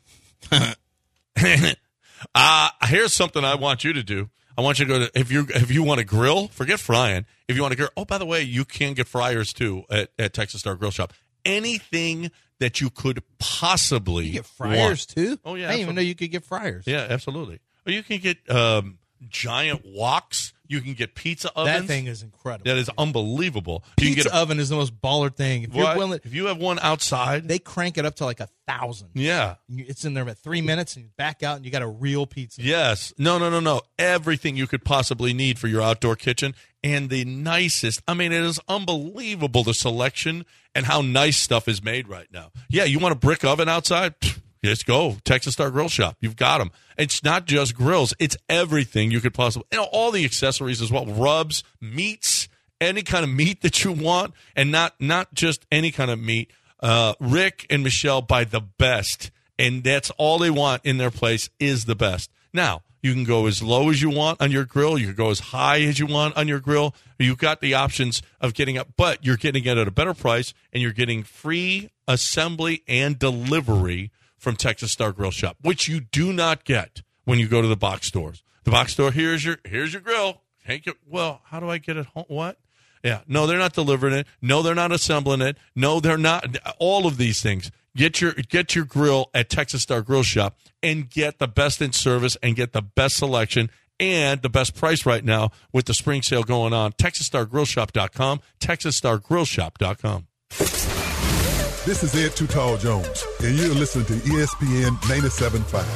Here's something I want you to do. I want you to go to, if you want to grill, forget frying. If you want to grill, oh, by the way, you can get fryers too at Texas Star Grill Shop. Anything that you could possibly get fryers too. Oh yeah, I didn't even know you could get fryers. Yeah, absolutely. Or you can get giant woks. You can get pizza ovens. That thing is incredible. That is unbelievable. Pizza oven is the most baller thing. If you have one outside, they crank it up to like 1,000. Yeah, it's in there about 3 minutes, and you back out, and you got a real pizza. Yes. No. Everything you could possibly need for your outdoor kitchen, and the nicest. I mean, it is unbelievable the selection and how nice stuff is made right now. Yeah, you want a brick oven outside? Just go Texas Star Grill Shop. You've got them. It's not just grills. It's everything you could possibly, all the accessories as well, rubs, meats, any kind of meat that you want, and not just any kind of meat. Rick and Michelle buy the best, and that's all they want in their place is the best. Now, you can go as low as you want on your grill. You can go as high as you want on your grill. You've got the options of getting up, but you're getting it at a better price, and you're getting free assembly and delivery from Texas Star Grill Shop, which you do not get when you go to the box stores. The box store, here's your grill. Take it. Well, how do I get it home? What? Yeah. No, they're not delivering it. No, they're not assembling it. No, they're not. All of these things. Get your grill at Texas Star Grill Shop and get the best in service and get the best selection and the best price right now with the spring sale going on. TexasStarGrillShop.com. TexasStarGrillShop.com. This is Ed Too Tall Jones, and you're listening to ESPN 97.5.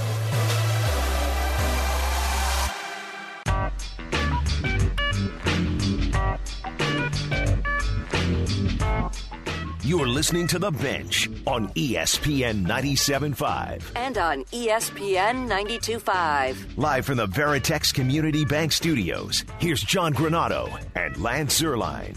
You're listening to The Bench on ESPN 97.5. And on ESPN 92.5. Live from the Veritex Community Bank Studios, here's John Granado and Lance Zierlein.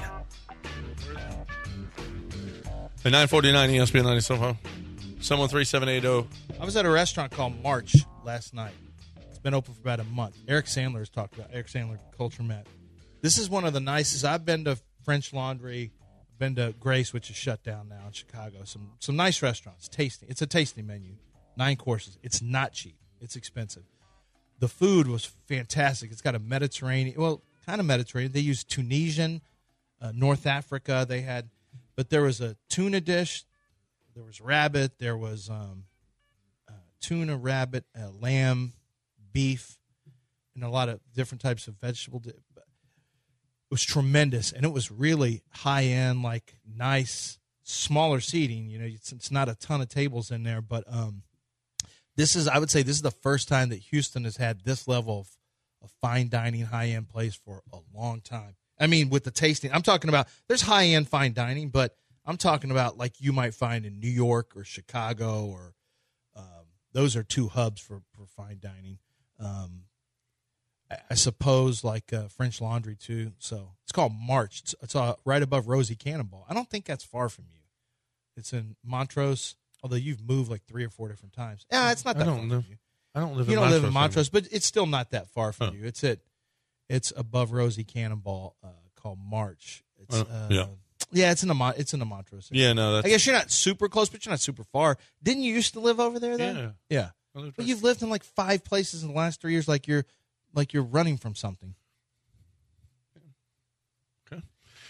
At 949 ESPN 97.5. 713-780. I was at a restaurant called March last night. It's been open for about a month. Eric Sandler has talked about Eric Sandler Culture Met. This is one of the nicest. I've been to French Laundry, been to Grace, which is shut down now in Chicago. Some nice restaurants. Tasting. It's a tasting menu. 9 courses. It's not cheap. It's expensive. The food was fantastic. It's got a Mediterranean, kind of Mediterranean. They use Tunisian, North Africa. They had, but there was a tuna dish. There was rabbit. There was tuna, rabbit, lamb, beef, and a lot of different types of vegetable. It was tremendous, and it was really high-end, like nice, smaller seating. You know, it's not a ton of tables in there, but I would say this is the first time that Houston has had this level of fine dining, high-end place for a long time. I mean, with the tasting, I'm talking about there's high-end fine dining, but I'm talking about like you might find in New York or Chicago, or those are 2 hubs for fine dining. I suppose like French Laundry too. So it's called March. It's right above Rosie Cannonball. I don't think that's far from you. It's in Montrose, although you've moved like 3 or 4 different times. Yeah, it's not that far from you. I don't live in Montrose. You don't live in Montrose, anymore. but it's still not that far from you. It's above Rosie Cannonball, called March. It's it's in the Montrose area. Yeah, no, I guess you're not super close, but you're not super far. Didn't you used to live over there then? Yeah. But you've lived in like 5 places in the last 3 years, like you're running from something. Okay.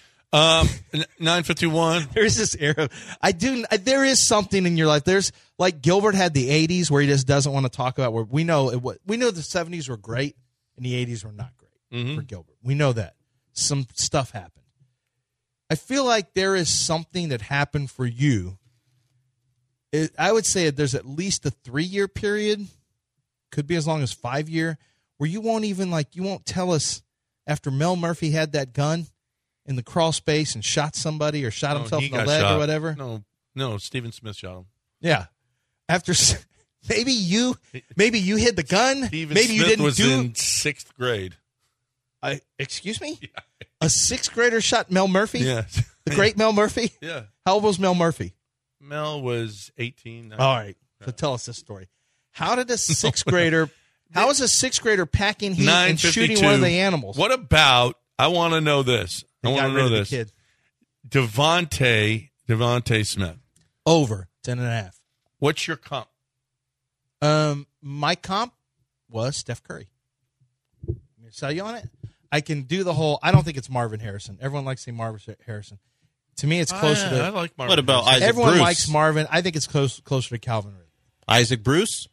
951. There's this era. There is something in your life. There's like Gilbert had the 80s where he just doesn't want to talk about where we know the 70s were great and the 80s were not great for Gilbert. We know that. Some stuff happened. I feel like there is something that happened for you I would say there's at least a 3-year period, could be as long as 5-year, where you won't even you won't tell us after Mel Murphy had that gun in the crawl space and shot somebody or shot himself in the leg or whatever. No, Stephen Smith shot him. Yeah. After maybe you hid the gun. Stephen maybe Smith you didn't was in 6th grade. Excuse me? Yeah. A 6th grader shot Mel Murphy? Yeah. The great Mel Murphy? Yeah. How old was Mel Murphy? Mel was 18. All right. So tell us this story. How did a 6th grader how is a 6th grader packing heat and shooting one of the animals? What about, I want to know this. Kid. Devontae Smith. Over 10.5. What's your comp? My comp was Steph Curry. Let me sell you on it. I can do the whole. I don't think it's Marvin Harrison. Everyone likes saying Marvin Harrison. To me, it's closer to. I like Marvin. What about Harrison. Isaac Everyone Bruce? likes Marvin. I think it's closer to Calvin Ridley. Isaac Bruce?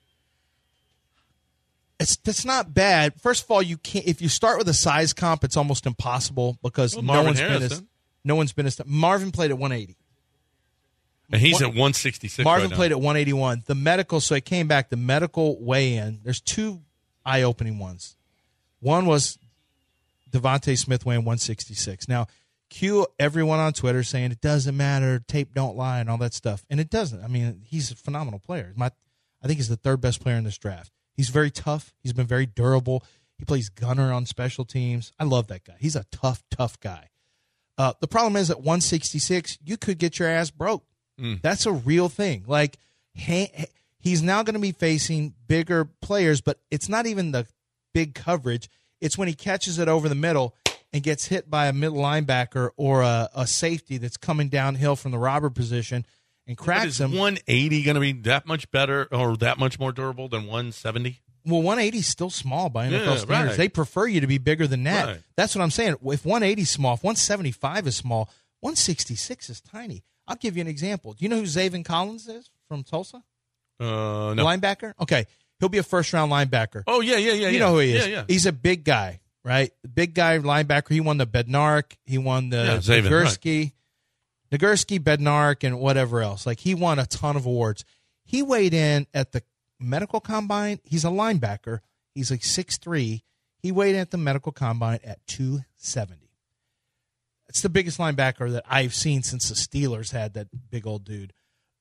It's not bad. First of all, you can't. If you start with a size comp, it's almost impossible because no one's been as. Marvin played at 180. And he's at 166. Marvin right played at 181. The medical, so it came back. The medical weigh-in. There's 2 eye-opening ones. One was Devontae Smith weighing 166. Now, cue everyone on Twitter saying it doesn't matter, tape don't lie, and all that stuff. And it doesn't. I mean, he's a phenomenal player. I think he's the 3rd best player in this draft. He's very tough. He's been very durable. He plays gunner on special teams. I love that guy. He's a tough guy. The problem is at 166, you could get your ass broke. That's a real thing. Like, he's now going to be facing bigger players, but it's not even the big coverage. It's when he catches it over the middle and gets hit by a middle linebacker or a safety that's coming downhill from the robber position and cracks him. Is 180 going to be that much better or that much more durable than 170? Well, 180 is still small by NFL standards. Right. They prefer you to be bigger than that. Right. That's what I'm saying. If 180 is small, if 175 is small, 166 is tiny. I'll give you an example. Do you know who Zaven Collins is from Tulsa? No. Linebacker? Okay. He'll be a first-round linebacker. Oh, yeah. You know who he is. Yeah. He's a big guy, right? Big guy linebacker. He won the Bednarik. He won the Nagurski. Right. Nagurski, Bednarik, and whatever else. Like, he won a ton of awards. He weighed in at the medical combine. He's a linebacker. He's like 6'3". He weighed in at the medical combine at 270. It's the biggest linebacker that I've seen since the Steelers had that big old dude.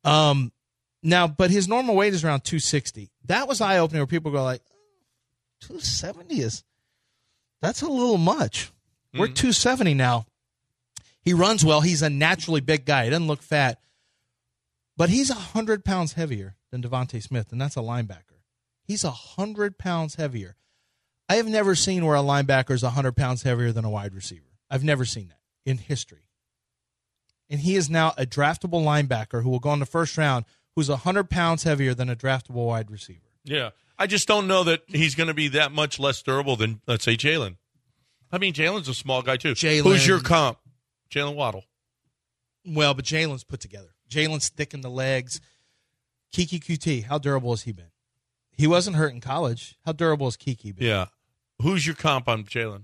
Now, but his normal weight is around 260. That was eye-opening where people go like, 270 that's a little much. We're 270 now. He runs well. He's a naturally big guy. He doesn't look fat. But he's 100 pounds heavier than Devontae Smith, and that's a linebacker. He's 100 pounds heavier. I have never seen where a linebacker is 100 pounds heavier than a wide receiver. I've never seen that in history. And he is now a draftable linebacker who will go in the first round who's 100 pounds heavier than a draftable wide receiver. Yeah. I just don't know that he's going to be that much less durable than, let's say, Jalen. I mean, Jalen's a small guy, too. Who's your comp? Jalen Waddle. Well, but Jalen's put together. Jalen's thick in the legs. Kiki QT, how durable has he been? He wasn't hurt in college. How durable has Kiki been? Yeah. Who's your comp on Jalen?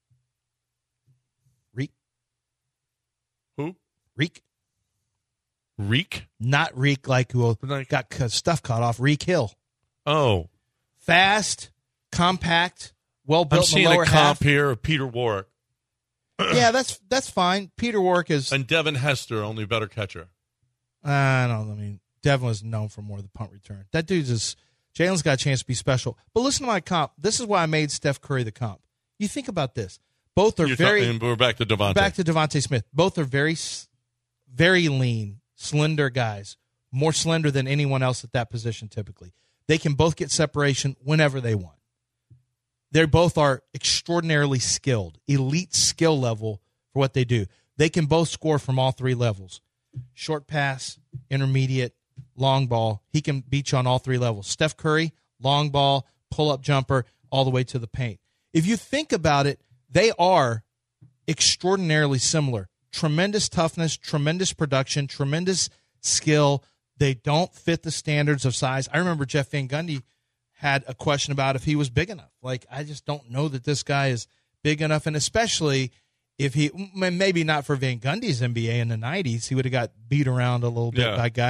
Reek. Who? Reek. Reek? Not Reek like who got stuff cut off. Reek Hill. Oh. Fast, compact, well-built in the lower half. I'm seeing a comp here of Peter Warrick. Yeah, that's fine. Peter Warrick is... And Devin Hester, only better catcher. Devin was known for more of the punt return. That dude's just... Jalen's got a chance to be special. But listen to my comp. This is why I made Steph Curry the comp. You think about this. Both are and we're back to Devontae. Back to Devontae Smith. Both are very, very lean, slender guys. More slender than anyone else at that position typically. They can both get separation whenever they want. They both are extraordinarily skilled, elite skill level for what they do. They can both score from all 3 levels. Short pass, intermediate, long ball. He can beat you on all 3 levels. Steph Curry, long ball, pull-up jumper, all the way to the paint. If you think about it, they are extraordinarily similar. Tremendous toughness, tremendous production, tremendous skill. They don't fit the standards of size. I remember Jeff Van Gundy had a question about if he was big enough. Like, I just don't know that this guy is big enough, and especially if he, maybe not for Van Gundy's NBA in the 90s, he would have got beat around a little bit by guys.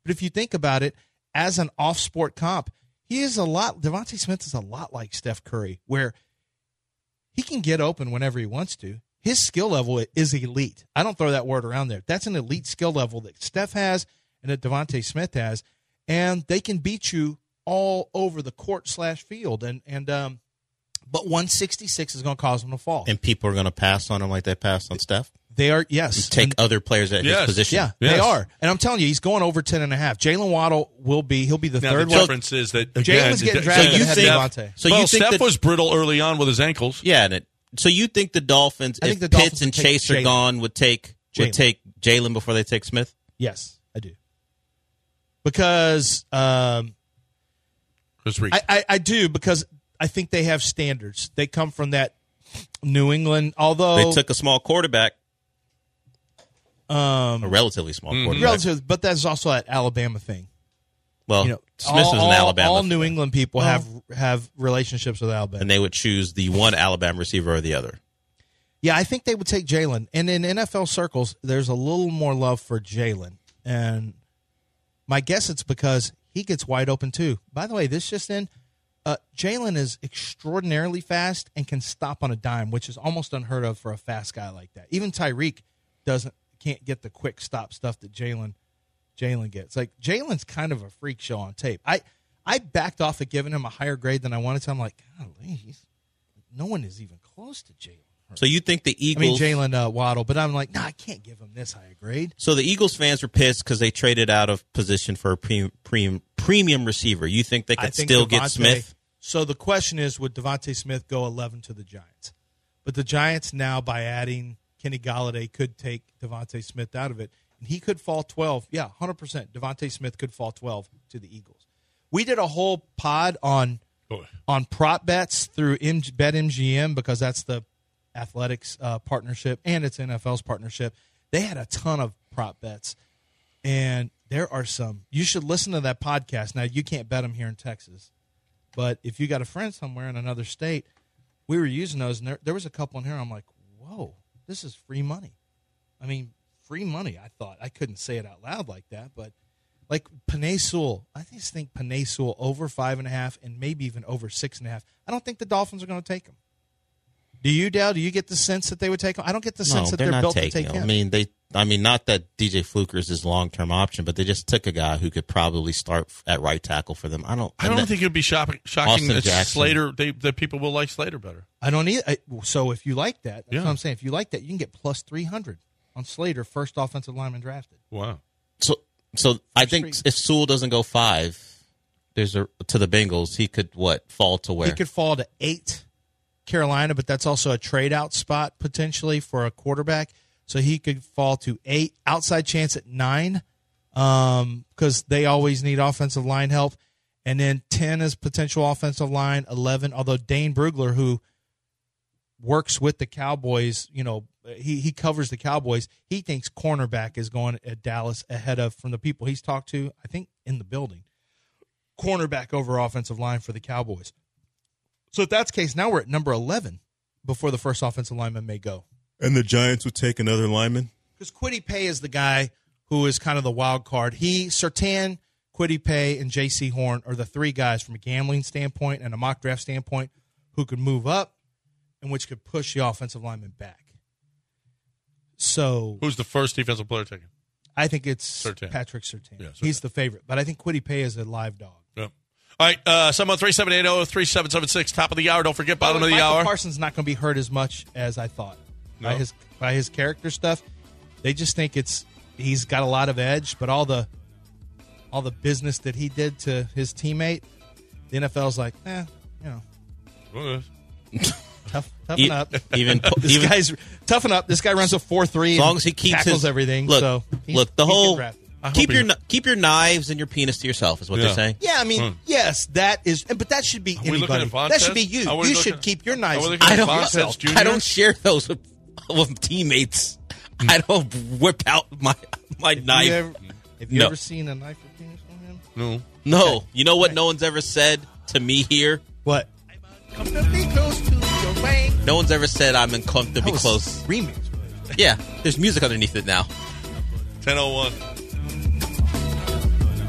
But if you think about it, as an off-sport comp, Devontae Smith is a lot like Steph Curry, where he can get open whenever he wants to. His skill level is elite. I don't throw that word around there. That's an elite skill level that Steph has and that Devontae Smith has, and they can beat you all over the court/field. But 166 is going to cause them to fall. And people are going to pass on him like they passed on Steph? They are, yes. Take other players at his position. Yeah, they are. And I'm telling you, he's going over 10.5. Jalen Waddle he'll be the third one. The difference is that, again, Jalen's getting drafted ahead of Devontae. So you think Steph was brittle early on with his ankles. Yeah, so you think the Dolphins, if Pitts and Chase are gone, would take Jalen before they take Smith? Yes, I do. Because I do, because I think they have standards. They come from that New England, although they took a small quarterback. A relatively small quarterback. But that's also that Alabama thing. Well, Smith was an Alabama. All New England people have relationships with Alabama. And they would choose the one Alabama receiver or the other. Yeah, I think they would take Jalen. And in NFL circles, there's a little more love for Jalen. And my guess it's because he gets wide open too. By the way, this just in, Jalen is extraordinarily fast and can stop on a dime, which is almost unheard of for a fast guy like that. Even Tyreek can't get the quick stop stuff that Jalen gets. Like, Jalen's kind of a freak show on tape. I backed off of giving him a higher grade than I wanted to. I'm like, golly, no one is even close to Jalen. So you think the Eagles... Jalen Waddle, but I'm like, I can't give him this higher grade. So the Eagles fans were pissed because they traded out of position for a premium receiver. You think they could still get Smith? So the question is, would Devontae Smith go 11 to the Giants? But the Giants now, by adding Kenny Golladay, could take Devontae Smith out of it. And he could fall 12. Yeah, 100%. Devontae Smith could fall 12 to the Eagles. We did a whole pod on prop bets through BetMGM because that's the Athletics partnership and it's NFL's partnership. They had a ton of prop bets. And there are some. You should listen to that podcast. Now, you can't bet them here in Texas. But if you got a friend somewhere in another state, we were using those. And there was a couple in here. I'm like, whoa, this is free money. I mean, free money. I thought. I couldn't say it out loud like that. But like Penei Sewell, I just think Penei Sewell over 5.5 and maybe even over 6.5. I don't think the Dolphins are going to take him. Do you, Dale? Do you get the sense that they would take him? I don't get the sense that they're built to take him. I mean, not that DJ Fluker is his long-term option, but they just took a guy who could probably start at right tackle for them. I don't think it would be shocking that Slater. That people will like Slater better. I don't either. So if you like that, that's what I'm saying. If you like that, you can get plus 300 on Slater, first offensive lineman drafted. Wow. So I think if Sewell doesn't go 5, to the Bengals, he could fall to where? He could fall to 8. Carolina, but that's also a trade-out spot potentially for a quarterback. So he could fall to 8. Outside chance at 9 because they always need offensive line help. And then 10 is potential offensive line, 11, although Dane Brugler, who works with the Cowboys, he covers the Cowboys, he thinks cornerback is going at Dallas ahead of, from the people he's talked to, I think in the building, cornerback over offensive line for the Cowboys. So if that's the case, now we're at number 11 before the first offensive lineman may go. And the Giants would take another lineman? Because Kwity Paye is the guy who is kind of the wild card. Surtain, Kwity Paye, and J.C. Horn are the 3 guys from a gambling standpoint and a mock draft standpoint who could move up and which could push the offensive lineman back. So who's the first defensive player taken? I think it's Surtain. Patrick Surtain. Yeah, he's the favorite. But I think Kwity Paye is a live dog. Yep. All right, 713-780-3776, top of the hour. Don't forget, bottom of the hour. Parsons not going to be hurt as much as I thought by his character stuff. They just think he's got a lot of edge, but all the business that he did to his teammate, the NFL's like, toughen up. This guy's toughen up. This guy runs a 4.3. As long as he keeps tackles everything. Keep your knives and your penis to yourself is what they're saying. Yeah, I mean, yes, that is, but that should be anybody. That should be you. You should keep your knives. I don't share those with teammates. I don't whip out my knife. Have you ever seen a knife or penis from him? No. Okay. You know what no one's ever said to me here? What? Comfortably close to your way. No one's ever said I'm uncomfortably close. Remix. Yeah, there's music underneath it now. 10:01.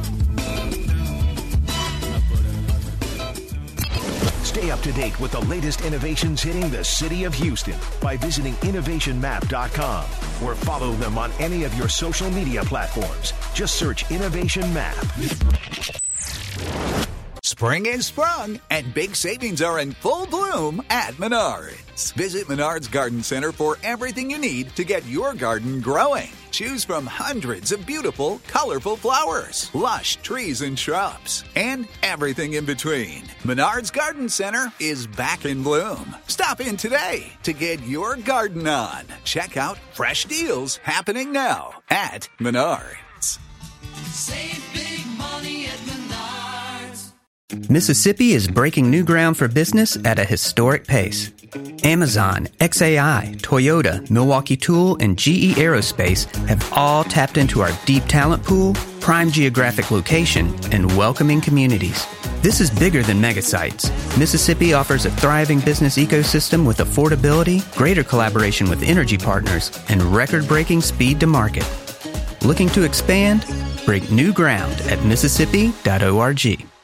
Stay up to date with the latest innovations hitting the city of Houston by visiting innovationmap.com or follow them on any of your social media platforms. Just search Innovation Map. Spring is sprung, and big savings are in full bloom at Menards. Visit Menards Garden Center for everything you need to get your garden growing. Choose from hundreds of beautiful, colorful flowers, lush trees and shrubs, and everything in between. Menards Garden Center is back in bloom. Stop in today to get your garden on. Check out fresh deals happening now at Menards. Save big money at Menards. Mississippi is breaking new ground for business at a historic pace. Amazon, XAI, Toyota, Milwaukee Tool, and GE Aerospace have all tapped into our deep talent pool, prime geographic location, and welcoming communities. This is bigger than megasites. Mississippi offers a thriving business ecosystem with affordability, greater collaboration with energy partners, and record-breaking speed to market. Looking to expand? Break new ground at Mississippi.org.